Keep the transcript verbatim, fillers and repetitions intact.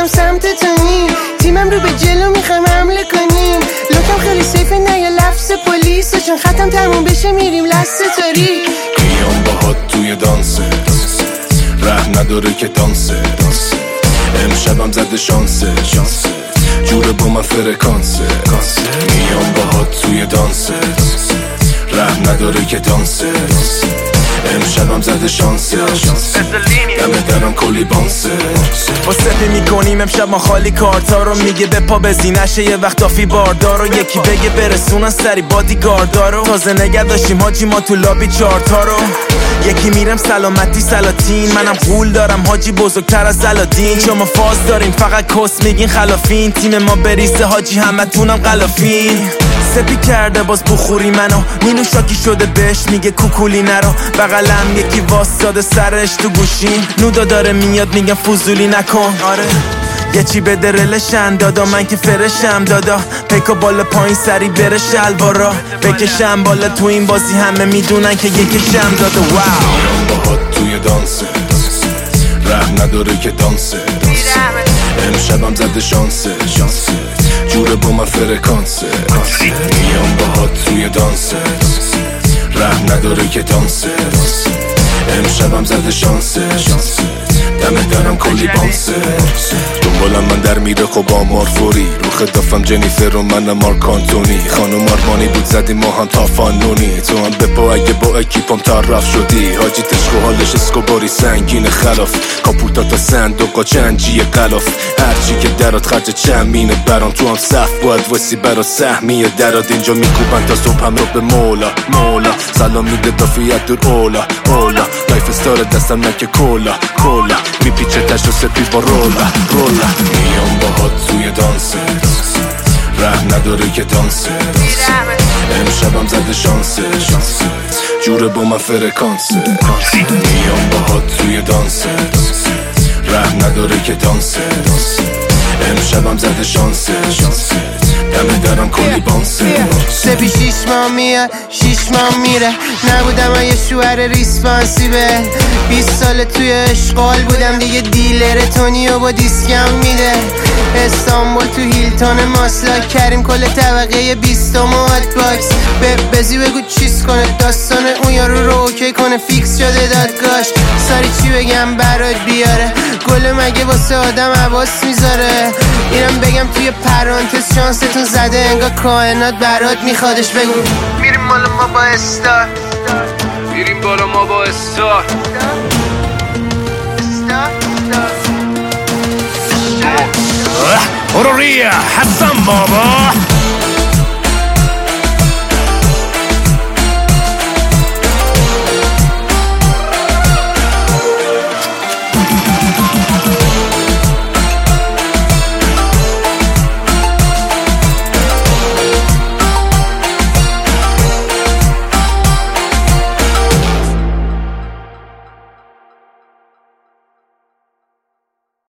رفتم سمت تونی، تیمم رو به جلو میخوایم حمله کنیم. لوکم خیلی سیفه نه یه لفظ پلیسه، چون ختم تموم بشه میریم لسه تاریک. میام باهات توی دانسه، ره نداره که دانسه. امشبم زده شانسه، جوره با من فرکانسه. میام باهات توی دانسه، ره نداره که دانسه. امشبم زده شانسه، دمه درم کلی بانسه. با سپی میکنیم امشب ما خالی کارتا رو، میگه به پا بزی نشه یه وقت آفی باردارو. یکی بگه برسونن سری بادی گاردارو، تازه نگه داشتیم حاجی ما تو لابی چارتا رو. یکی میرم سلامتی سلاطین، منم قول دارم حاجی بزرگتر از علادین. شما فاز دارین فقط کس میگین خلافین، تیم ما بریزه حاجی همه تونم غلافین. سپی کرده باز بخوری منو، مینو شاکی شده بهش میگه کوکولی نرو. بغلم یکی واساده سرش تو گوشین، نودا داره میاد میگم فضولی نکن. آره یه چی به درلشن دادا، من که فرشم دادا. پیکا بالا پایین سری بره شلوارا بکشم بالا، تو این بازی همه میدونن که یکشم دادا. واو میام باهات توی دانسه، ره نداره که دانسه. امشبم زده شانسه، جوره با من فرکانسه. میام باهات توی دانسه، ره نداره که دانسه. امشبم زده شانسه، دمه درم کلی بانسه. دنبالم من در میره خب آمار فوری، رو خدافم جنیفر و منم مارک آنتونی. خانم آرمانی بود زدیم ما هم تا فانونی، تو هم بپا اگه با اکیپم طرف شدی. حاجی تشک و حالش اسکوباری سنگین خلاف، کاپوتا تا صندوقا چنجی غلاف. هرچی که درات خرج چند مینه برام، تو هم صف باید وسی برا سهمیه دراد. اینجا میکوبن تا صبح هم رو به مولا مولا، سلام میده دافیت دور اولا اولا. لایف استار دستم نکه کولا کولا، میپیچه تش و سپی با رولا رولا. میام باهات توی دانسه، ره نداره که دانسه. امشبم زده شانسه، جوره با من فرکانسه. میام باهات توی دانسه، ره نداره که دانسه. امشبم زده شانسه، دمه درم کلی بانسه. سپی شیش ماه میاد شیش ماه میره، نبودم یه شوهر ریسپانسیبل. بیست سال توی اشغال بودم دیگه، دیلر تونی و با دیسکم میده. استانبول تو هیلتون ماسلاک کردیم کل طبقه بیستم و هات باکس. بزی بگو چیز کنه داستان اون یارو رو اوکی کنه، فیکس شده دادگاش. ساری چی بگم برات بیاره، گل مگه واسه آدم حواس میذاره. اینم بگم توی پرانتز شانستون زده، انگار کائنات برات میخوادش. بگو میریم بالا ما با استار، میریم بالا ما با استار. برو ریا حسن بابا.